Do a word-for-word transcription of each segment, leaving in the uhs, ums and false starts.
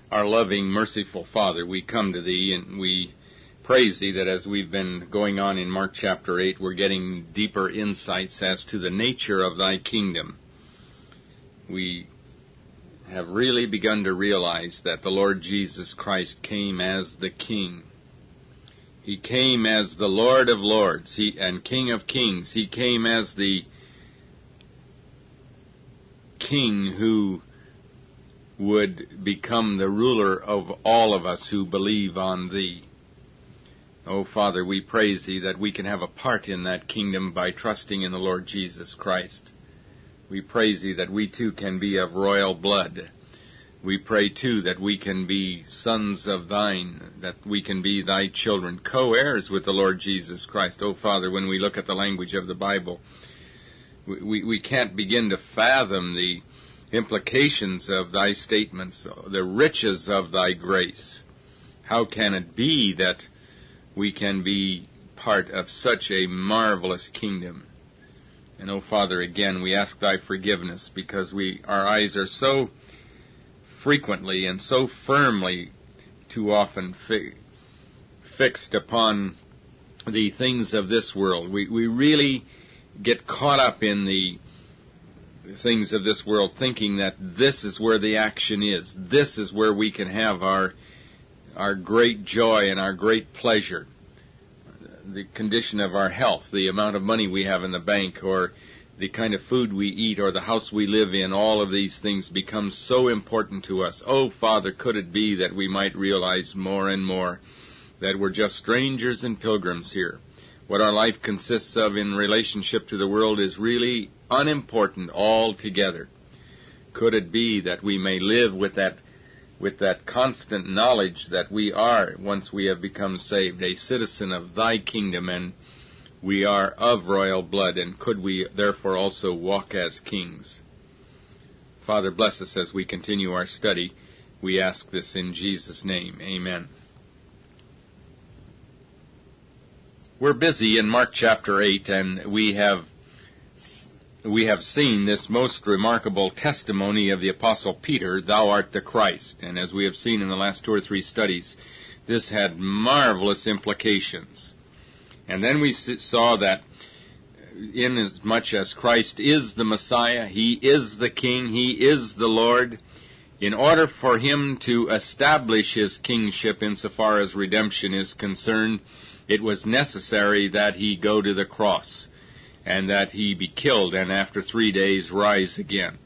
Our loving, merciful Father, we come to Thee and we praise Thee that as we've been going on in Mark chapter eight, we're getting deeper insights as to the nature of Thy kingdom. We have really begun to realize that the Lord Jesus Christ came as the King. He came as the Lord of Lords he, and King of Kings. He came as the King who would become the ruler of all of us who believe on Thee. Oh, Father, we praise Thee that we can have a part in that kingdom by trusting in the Lord Jesus Christ. We praise Thee that we too can be of royal blood. We pray too that we can be sons of Thine, that we can be Thy children, co-heirs with the Lord Jesus Christ. Oh, Father, when we look at the language of the Bible, we, we, we can't begin to fathom the implications of Thy statements, the riches of Thy grace. How can it be that we can be part of such a marvelous kingdom? And, oh, Father, again, we ask Thy forgiveness because we our eyes are so frequently and so firmly too often fi- fixed upon the things of this world. We, we really get caught up in the things of this world, thinking that this is where the action is. This is where we can have our our great joy and our great pleasure. The condition of our health, the amount of money we have in the bank, or the kind of food we eat, or the house we live in, all of these things become so important to us. Oh, Father, could it be that we might realize more and more that we're just strangers and pilgrims here? What our life consists of in relationship to the world is really unimportant altogether. Could it be that we may live with that with that constant knowledge that we are, once we have become saved, a citizen of Thy kingdom, and we are of royal blood, and could we therefore also walk as kings? Father, bless us as we continue our study. We ask this in Jesus' name. Amen. We're busy in Mark chapter eight, and we have we have seen this most remarkable testimony of the Apostle Peter, "Thou art the Christ." And as we have seen in the last two or three studies, this had marvelous implications. And then we saw that inasmuch as Christ is the Messiah, He is the King, He is the Lord, in order for Him to establish His kingship insofar as redemption is concerned, it was necessary that He go to the cross, and that He be killed, and after three days rise again.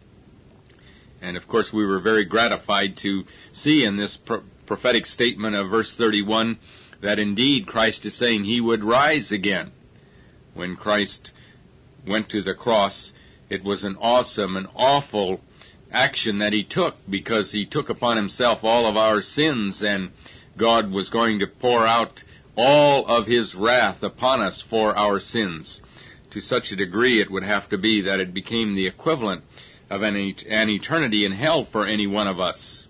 And of course we were very gratified to see in this pro- prophetic statement of verse thirty-one that indeed Christ is saying He would rise again. When Christ went to the cross, it was an awesome and awful action that He took, because He took upon Himself all of our sins, and God was going to pour out all of His wrath upon us for our sins. To such a degree it would have to be that it became the equivalent of an, an eternity in hell for any one of us.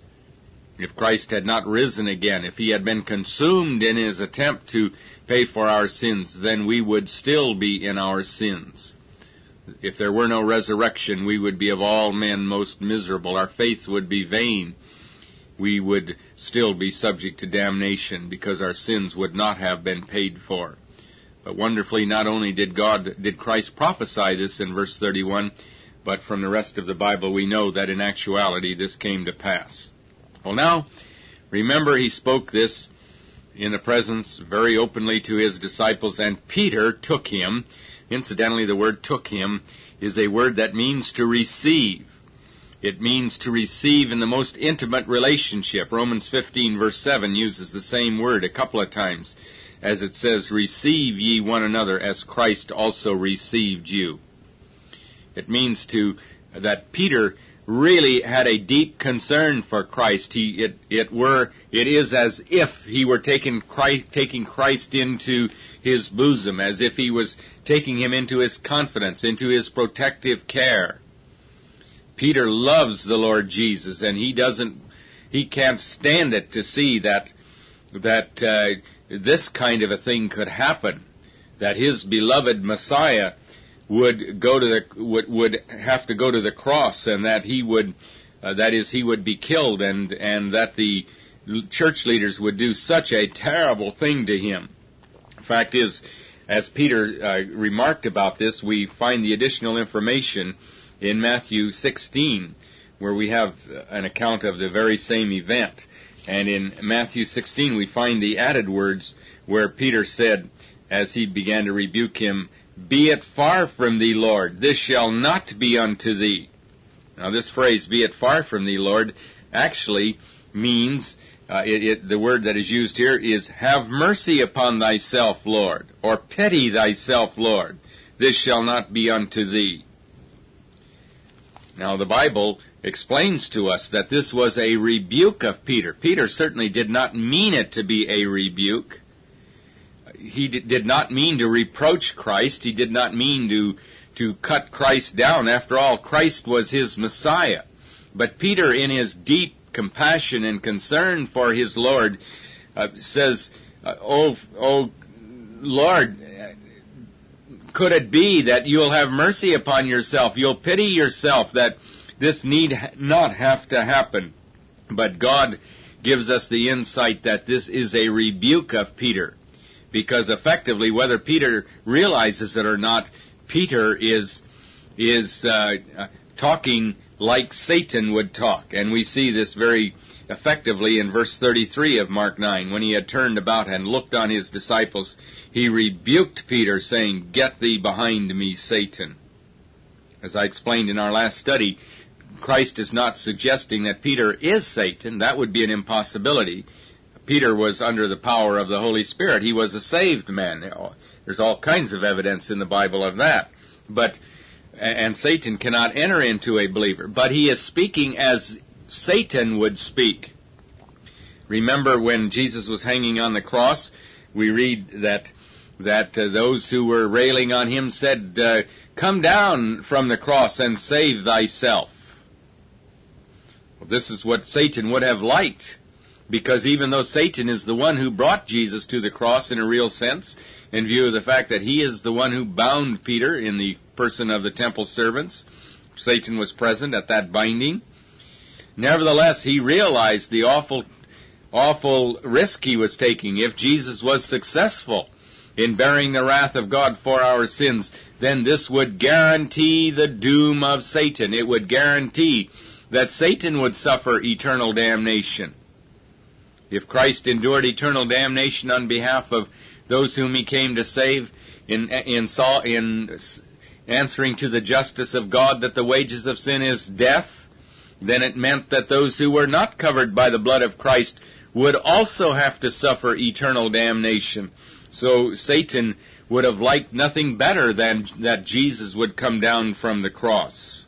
If Christ had not risen again, if He had been consumed in His attempt to pay for our sins, then we would still be in our sins. If there were no resurrection, we would be of all men most miserable. Our faith would be vain. We would still be subject to damnation because our sins would not have been paid for. But wonderfully, not only did God, did Christ prophesy this in verse thirty-one, but from the rest of the Bible we know that in actuality this came to pass. Well, now, remember He spoke this in the presence very openly to His disciples, and Peter took Him. Incidentally, the word took Him is a word that means to receive. It means to receive in the most intimate relationship. Romans fifteen verse seven uses the same word a couple of times, as it says, "Receive ye one another as Christ also received you." It means to that Peter really had a deep concern for Christ. He it it were it is as if he were taking Christ, taking Christ into his bosom, as if he was taking Him into his confidence, into his protective care. Peter loves the Lord Jesus, and he doesn't he can't stand it to see that that uh, this kind of a thing could happen, that his beloved Messiah would go to the would would have to go to the cross, and that He would uh, that is, he would be killed, and, and that the church leaders would do such a terrible thing to him. Fact is, as Peter uh, remarked about this, we find the additional information in Matthew sixteen, where we have an account of the very same event. And in Matthew sixteen, we find the added words where Peter said, as he began to rebuke him, "Be it far from thee, Lord, this shall not be unto thee." Now this phrase, "be it far from thee, Lord," actually means, uh, it, it, the word that is used here is, "Have mercy upon thyself, Lord," or "Pity thyself, Lord, this shall not be unto thee." Now the Bible explains to us that this was a rebuke of Peter. Peter certainly did not mean it to be a rebuke. He did not mean to reproach Christ. He did not mean to, to cut Christ down. After all, Christ was his Messiah. But Peter, in his deep compassion and concern for his Lord, uh, says, uh, oh, oh, Lord, could it be that you'll have mercy upon yourself? You'll pity yourself that this need not have to happen. But God gives us the insight that this is a rebuke of Peter, because effectively, whether Peter realizes it or not, Peter is is uh, talking like Satan would talk. And we see this very effectively in verse thirty-three of Mark nine. When he had turned about and looked on his disciples, he rebuked Peter, saying, "Get thee behind me, Satan." As I explained in our last study, Christ is not suggesting that Peter is Satan. That would be an impossibility. Peter was under the power of the Holy Spirit. He was a saved man. There's all kinds of evidence in the Bible of that. But, and Satan cannot enter into a believer. But he is speaking as Satan would speak. Remember when Jesus was hanging on the cross, we read that that uh, those who were railing on him said, uh, "Come down from the cross and save thyself." Well, this is what Satan would have liked, because even though Satan is the one who brought Jesus to the cross in a real sense, in view of the fact that he is the one who bound Peter in the person of the temple servants, Satan was present at that binding. Nevertheless, he realized the awful, awful risk he was taking. If Jesus was successful in bearing the wrath of God for our sins, then this would guarantee the doom of Satan. It would guarantee that Satan would suffer eternal damnation. If Christ endured eternal damnation on behalf of those whom he came to save, in, in, in answering to the justice of God that the wages of sin is death, then it meant that those who were not covered by the blood of Christ would also have to suffer eternal damnation. So Satan would have liked nothing better than that Jesus would come down from the cross.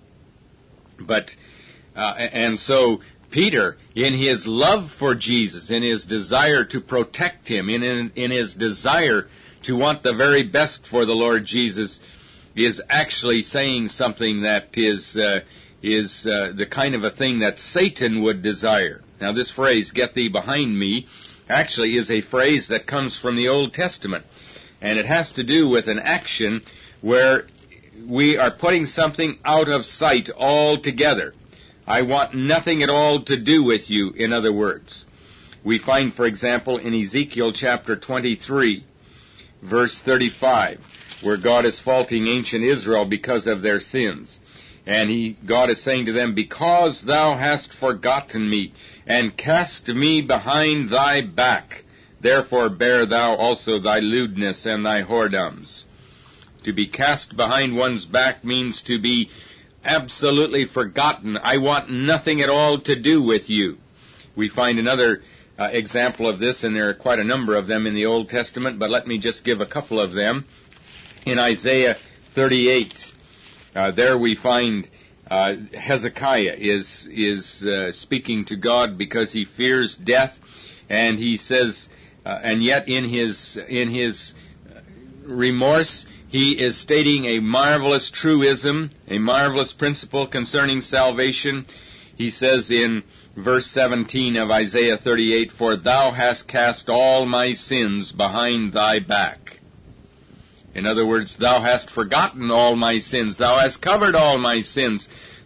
But, uh, and so Peter, in his love for Jesus, in his desire to protect him, in, in, in his desire to want the very best for the Lord Jesus, is actually saying something that is, uh, is uh, the kind of a thing that Satan would desire. Now this phrase, "Get thee behind me," actually is a phrase that comes from the Old Testament. And it has to do with an action where we are putting something out of sight altogether. I want nothing at all to do with you, in other words. We find, for example, in Ezekiel chapter twenty-three, verse thirty-five, where God is faulting ancient Israel because of their sins. And he, God is saying to them, "Because thou hast forgotten me, and cast me behind thy back, therefore bear thou also thy lewdness and thy whoredoms." To be cast behind one's back means to be absolutely forgotten. I want nothing at all to do with you. We find another uh, example of this, and there are quite a number of them in the Old Testament, but let me just give a couple of them. In Isaiah thirty-eight, uh, there we find uh, Hezekiah is is uh, speaking to God because he fears death, and he says, uh, and yet in his in his remorse, he is stating a marvelous truism, a marvelous principle concerning salvation. He says in verse seventeen of Isaiah thirty-eight, "For thou hast cast all my sins behind thy back." In other words, thou hast forgotten all my sins. Thou hast covered all my sins.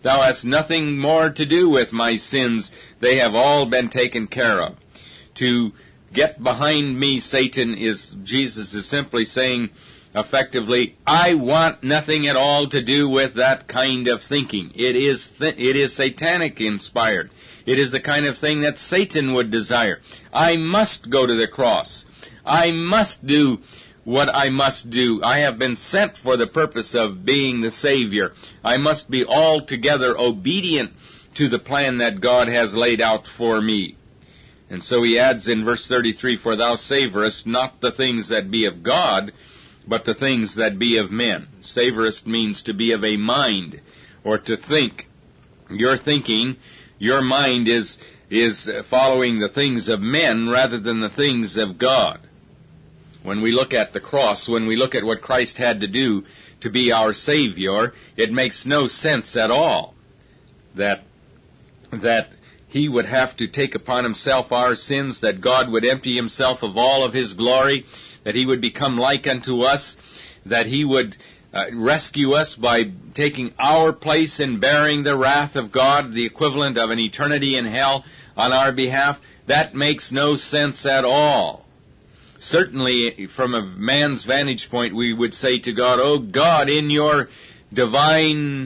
Thou hast nothing more to do with my sins. They have all been taken care of. To get behind me, Satan, is, Jesus is simply saying, effectively, I want nothing at all to do with that kind of thinking. It is th- it is satanic inspired. It is the kind of thing that Satan would desire. I must go to the cross. I must do what I must do. I have been sent for the purpose of being the Savior. I must be altogether obedient to the plan that God has laid out for me. And so he adds in verse thirty-three, For thou savorest not the things that be of God, but the things that be of men. Savorest means to be of a mind, or to think. Your thinking, your mind is, is following the things of men rather than the things of God. When we look at the cross, when we look at what Christ had to do to be our Savior, it makes no sense at all that that he would have to take upon himself our sins, that God would empty himself of all of his glory, that he would become like unto us, that he would uh, rescue us by taking our place in bearing the wrath of God, the equivalent of an eternity in hell on our behalf. That makes no sense at all. Certainly, from a man's vantage point, we would say to God, Oh God, in your divine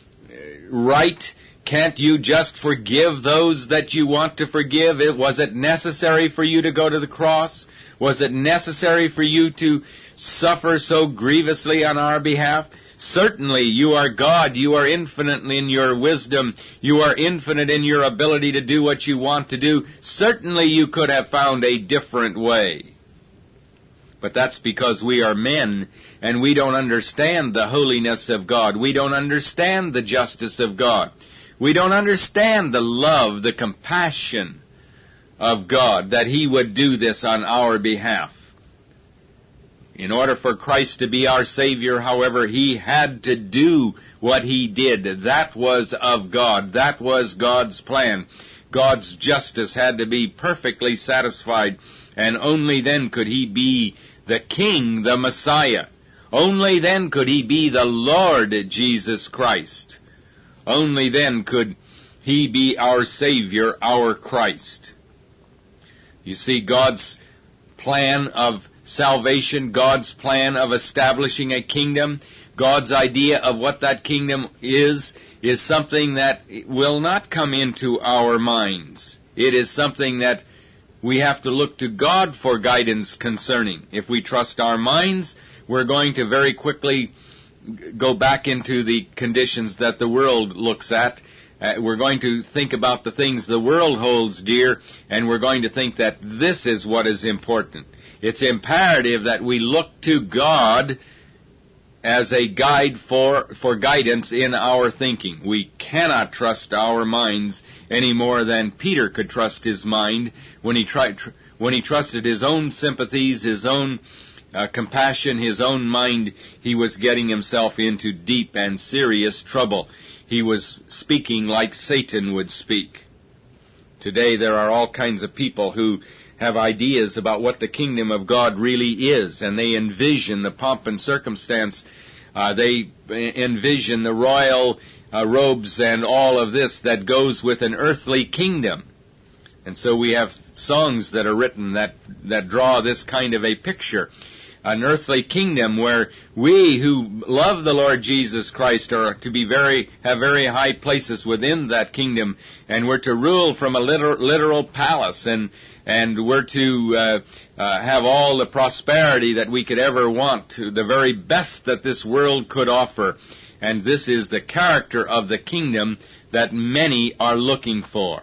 right, can't you just forgive those that you want to forgive? It, was it necessary for you to go to the cross? Was it necessary for you to suffer so grievously on our behalf? Certainly, you are God. You are infinite in your wisdom. You are infinite in your ability to do what you want to do. Certainly, you could have found a different way. But that's because we are men, and we don't understand the holiness of God. We don't understand the justice of God. We don't understand the love, the compassion of God, that he would do this on our behalf. In order for Christ to be our Savior, however, he had to do what he did. That was of God. That was God's plan. God's justice had to be perfectly satisfied, and only then could he be the King, the Messiah. Only then could he be the Lord Jesus Christ. Only then could he be our Savior, our Christ. You see, God's plan of salvation, God's plan of establishing a kingdom, God's idea of what that kingdom is, is something that will not come into our minds. It is something that we have to look to God for guidance concerning. If we trust our minds, we're going to very quickly go back into the conditions that the world looks at. Uh, we're going to think about the things the world holds dear, and we're going to think that this is what is important. It's imperative that we look to God as a guide for, for guidance in our thinking. We cannot trust our minds any more than Peter could trust his mind when he tried, tr- when he trusted his own sympathies, his own uh, compassion, his own mind. He was getting himself into deep and serious trouble. He was speaking like Satan would speak. Today there are all kinds of people who have ideas about what the kingdom of God really is, and they envision the pomp and circumstance. Uh, they envision the royal uh, robes and all of this that goes with an earthly kingdom. And so we have songs that are written that, that draw this kind of a picture. An earthly kingdom where we who love the Lord Jesus Christ are to be very, have very high places within that kingdom, and we're to rule from a literal, literal palace, and and we're to uh, uh, have all the prosperity that we could ever want, to the very best that this world could offer. And this is the character of the kingdom that many are looking for.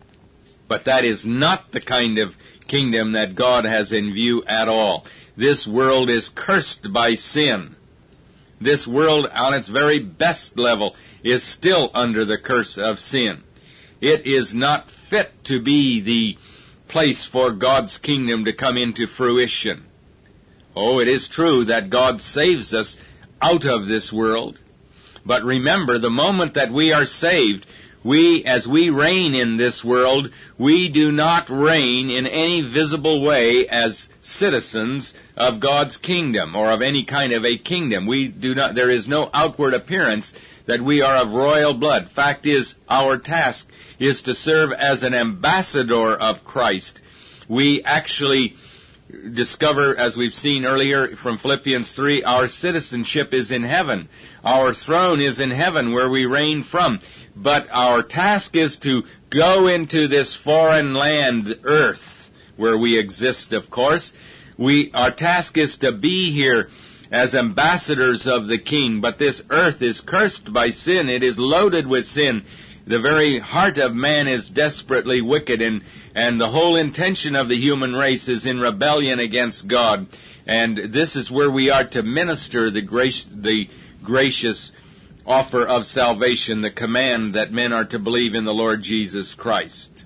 But that is not the kind of kingdom that God has in view at all. This world is cursed by sin. This world, on its very best level, is still under the curse of sin. It is not fit to be the place for God's kingdom to come into fruition. Oh, it is true that God saves us out of this world. But remember, the moment that we are saved, we, as we reign in this world, we do not reign in any visible way as citizens of God's kingdom or of any kind of a kingdom. We do not, there is no outward appearance that we are of royal blood. Fact is, our task is to serve as an ambassador of Christ. We actually discover, as we've seen earlier from Philippians three, our citizenship is in heaven. Our throne is in heaven where we reign from. But our task is to go into this foreign land, earth, where we exist, of course. We, our task is to be here as ambassadors of the King. But this earth is cursed by sin. It is loaded with sin. The very heart of man is desperately wicked, and, and the whole intention of the human race is in rebellion against God. And this is where we are to minister the grace, the gracious offer of salvation, the command that men are to believe in the Lord Jesus Christ.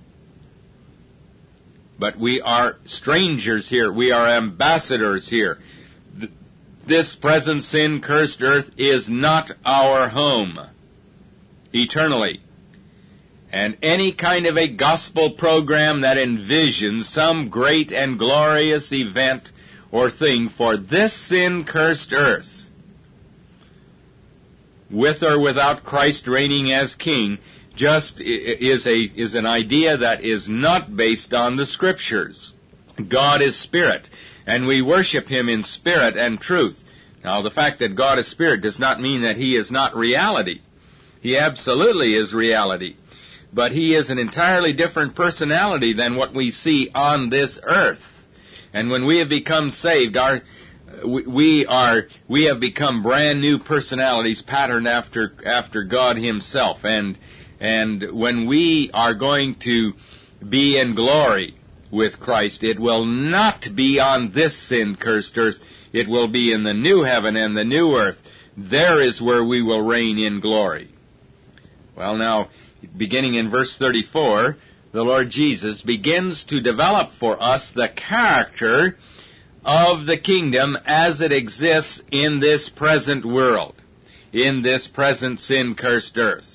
But we are strangers here. We are ambassadors here. This present sin-cursed earth is not our home eternally. And any kind of a gospel program that envisions some great and glorious event or thing for this sin-cursed earth, with or without Christ reigning as King, just is a is an idea that is not based on the Scriptures. God is Spirit, and we worship Him in spirit and truth. Now, the fact that God is Spirit does not mean that He is not reality. He absolutely is reality. But He is an entirely different personality than what we see on this earth. And when we have become saved, our we are we have become brand new personalities patterned after after God Himself. And and when we are going to be in glory with Christ, it will not be on this sin-cursed earth. It will be in the new heaven and the new earth. There is where we will reign in glory. Well, now, beginning in verse thirty-four, the Lord Jesus begins to develop for us the character of the kingdom as it exists in this present world, in this present sin-cursed earth.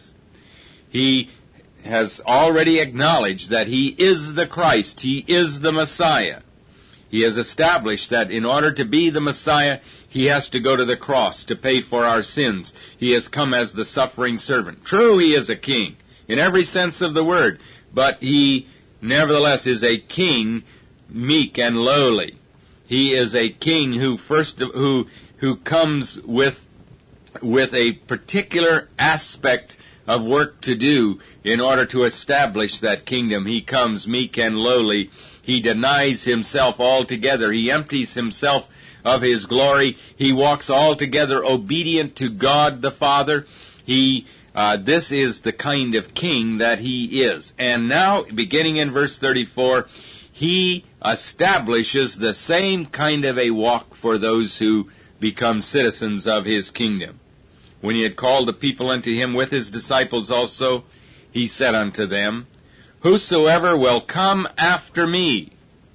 He has already acknowledged that He is the Christ, He is the Messiah. He has established that in order to be the Messiah, He has to go to the cross to pay for our sins. He has come as the suffering servant. True, He is a king in every sense of the word, but He nevertheless is a king, meek and lowly. He is a king who first who who comes with with a particular aspect of work to do in order to establish that kingdom. He comes meek and lowly. He denies Himself altogether. He empties Himself of His glory. He walks altogether obedient to God the Father. He Uh, this is the kind of king that He is. And now, beginning in verse thirty-four, He establishes the same kind of a walk for those who become citizens of His kingdom. When He had called the people unto Him with His disciples also, He said unto them, Whosoever will come after me.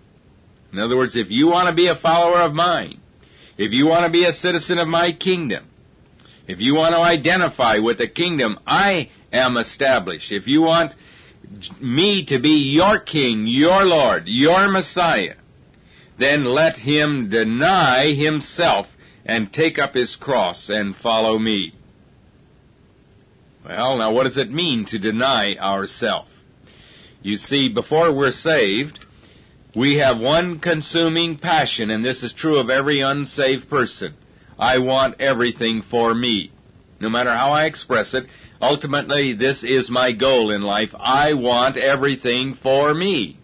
In other words, if you want to be a follower of mine, if you want to be a citizen of my kingdom, if you want to identify with the kingdom I am established, if you want me to be your king, your Lord, your Messiah, then let him deny himself and take up his cross and follow me. Well, now what does it mean to deny ourselves? You see, before we're saved, we have one consuming passion, and this is true of every unsaved person. I want everything for me. No matter how I express it, ultimately this is my goal in life. I want everything for me.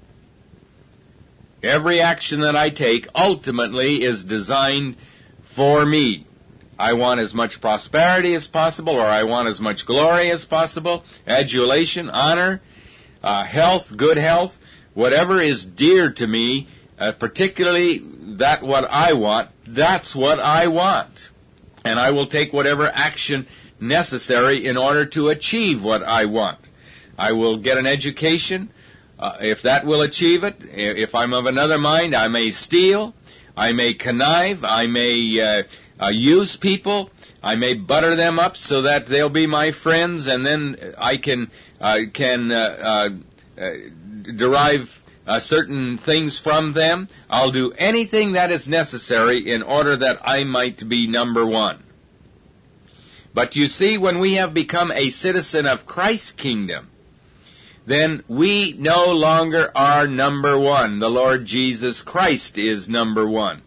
Every action that I take ultimately is designed for me. I want as much prosperity as possible, or I want as much glory as possible, adulation, honor, uh, health, good health, whatever is dear to me, uh, particularly that what I want, that's what I want. And I will take whatever action necessary in order to achieve what I want. I will get an education, uh, if that will achieve it. If I'm of another mind, I may steal, I may connive, I may uh, uh, use people, I may butter them up so that they'll be my friends, and then I can uh, can uh, uh, uh, derive uh, certain things from them. I'll do anything that is necessary in order that I might be number one. But you see, when we have become a citizen of Christ's kingdom, then we no longer are number one. The Lord Jesus Christ is number one.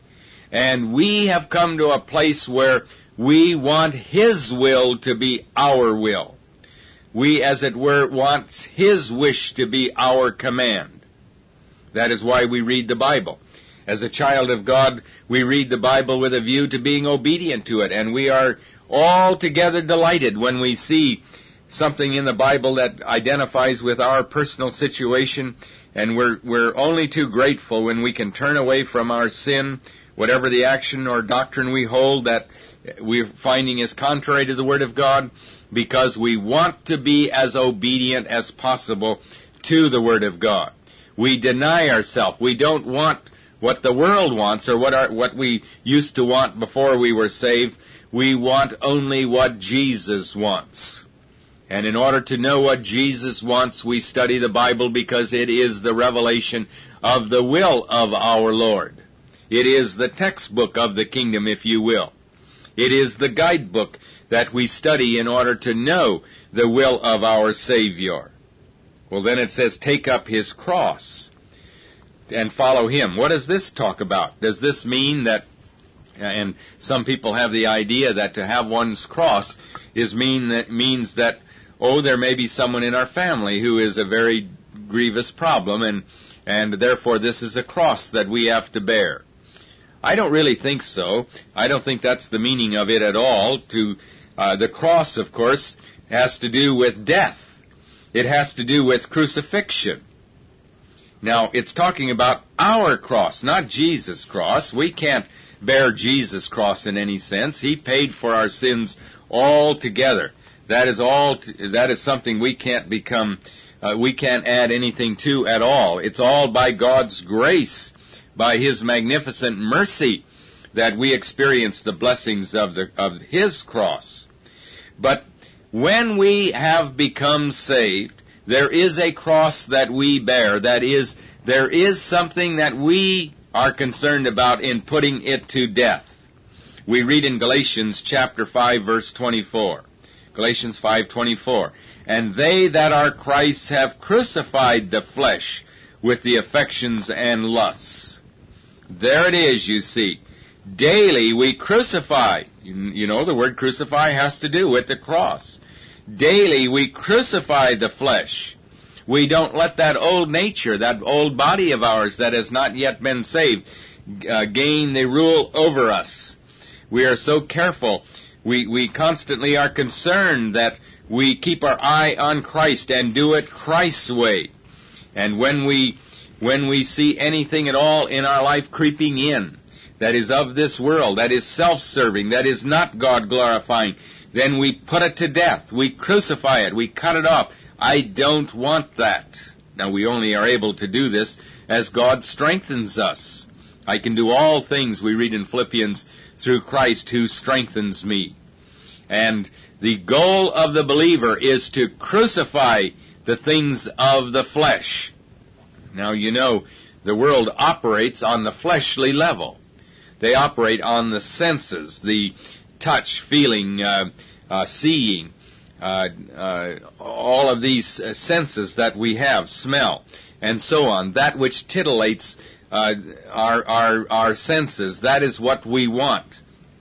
And we have come to a place where we want His will to be our will. We, as it were, want His wish to be our command. That is why we read the Bible. As a child of God, we read the Bible with a view to being obedient to it, and we are altogether delighted when we see something in the Bible that identifies with our personal situation, and we're we're only too grateful when we can turn away from our sin, whatever the action or doctrine we hold that we're finding is contrary to the Word of God, because we want to be as obedient as possible to the Word of God. We deny ourselves. We don't want what the world wants or what our, what we used to want before we were saved. We want only what Jesus wants. And in order to know what Jesus wants, we study the Bible, because it is the revelation of the will of our Lord. It is the textbook of the kingdom, if you will. It is the guidebook that we study in order to know the will of our Savior. Well, then it says, take up His cross and follow Him. What does this talk about? Does this mean that, and some people have the idea that to have one's cross is mean that means that, oh, there may be someone in our family who is a very grievous problem, and and therefore this is a cross that we have to bear. I don't really think so. I don't think that's the meaning of it at all. To uh, the cross, of course, has to do with death. It has to do with crucifixion. Now, it's talking about our cross, not Jesus' cross. We can't bear Jesus' cross in any sense. He paid for our sins altogether. That is all. T- that is something we can't become. Uh, we can't add anything to at all. It's all by God's grace, by His magnificent mercy, that we experience the blessings of the of His cross. But when we have become saved, there is a cross that we bear. That is, there is something that we are concerned about in putting it to death. We read in Galatians chapter five, verse twenty-four. Galatians five twenty-four. And they that are Christ's have crucified the flesh with the affections and lusts. There it is, you see. Daily we crucify. You know, the word crucify has to do with the cross. Daily we crucify the flesh. We don't let that old nature, that old body of ours that has not yet been saved, uh, gain the rule over us. We are so careful. We, we constantly are concerned that we keep our eye on Christ and do it Christ's way. And when we, when we see anything at all in our life creeping in that is of this world, that is self-serving, that is not God-glorifying, then we put it to death. We crucify it. We cut it off. I don't want that. Now, we only are able to do this as God strengthens us. I can do all things, we read in Philippians, through Christ who strengthens me. And the goal of the believer is to crucify the things of the flesh. Now, you know, the world operates on the fleshly level. They operate on the senses, the touch, feeling, uh, uh, seeing, uh, uh, all of these uh, senses that we have, smell, and so on. That which titillates uh, our, our, our senses, that is what we want.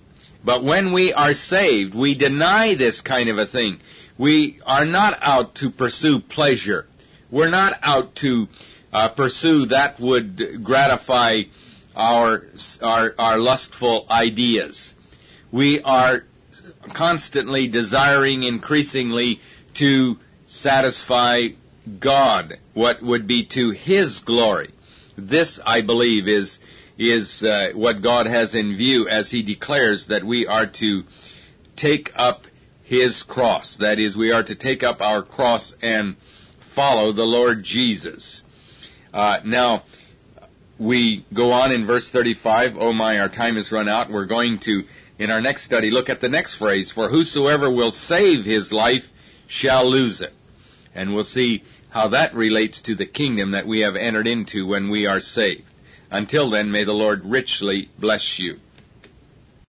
But when we are saved, we deny this kind of a thing. We are not out to pursue pleasure. We're not out to uh, pursue that would gratify our, our, our lustful ideas. We are constantly desiring increasingly to satisfy God, what would be to His glory. This, I believe, is is uh, what God has in view as He declares that we are to take up His cross. That is, we are to take up our cross and follow the Lord Jesus. Uh, now, we go on in verse thirty-five. Oh my, our time has run out. We're going to, in our next study, look at the next phrase, for whosoever will save his life shall lose it. And we'll see how that relates to the kingdom that we have entered into when we are saved. Until then, may the Lord richly bless you.